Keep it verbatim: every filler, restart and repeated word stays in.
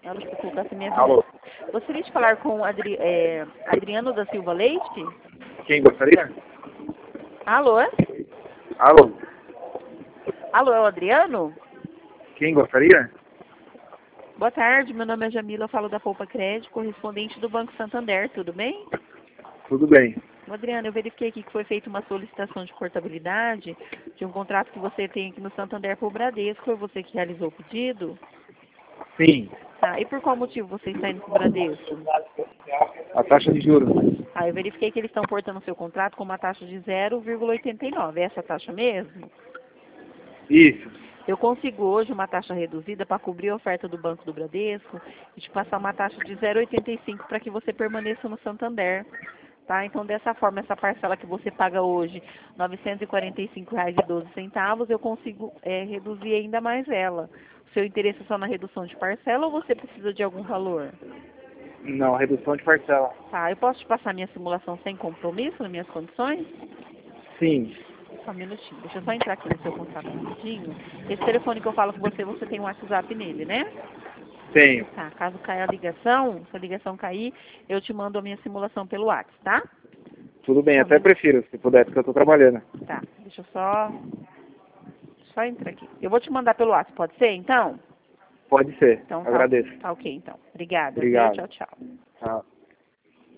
Alô, deixa eu colocar assim minha Alô. Gostaria de falar com Adri, é, Adriano da Silva Leite? Quem gostaria? Alô? Alô. Alô, é o Adriano? Quem gostaria? Boa tarde, meu nome é Jamila, eu falo da Poupa Crédito, correspondente do Banco Santander, tudo bem? Tudo bem. Ô, Adriano, eu verifiquei aqui que foi feita uma solicitação de portabilidade de um contrato que você tem aqui no Santander por Bradesco. Foi você que realizou o pedido? Sim. Tá, e por qual motivo você está indo para o Bradesco? A taxa de juros. Ah, eu verifiquei que eles estão portando o seu contrato com uma taxa de zero vírgula oitenta e nove. É essa taxa mesmo? Isso. Eu consigo hoje uma taxa reduzida para cobrir a oferta do Banco do Bradesco e te passar uma taxa de zero vírgula oitenta e cinco para que você permaneça no Santander. Tá? Então, dessa forma, essa parcela que você paga hoje, novecentos e quarenta e cinco reais e doze centavos, eu consigo é, reduzir ainda mais ela. O seu interesse é só na redução de parcela ou você precisa de algum valor? Não, redução de parcela. Tá, eu posso te passar minha simulação sem compromisso, nas minhas condições? Sim. Só um minutinho. Deixa eu só entrar aqui no seu contato rapidinho. Esse telefone que eu falo com você, você tem um WhatsApp nele, né? Tenho. Tá, caso caia a ligação, se a ligação cair, eu te mando a minha simulação pelo WhatsApp, tá? Tudo bem, Só um até minuto. prefiro, se puder, porque eu tô trabalhando. Tá, deixa eu só, só entrar aqui. Eu vou te mandar pelo WhatsApp, pode ser, então? Pode ser. Então tá, Agradeço. tá ok, então. Obrigada, viu? Obrigado. Tchau, tchau. Tchau.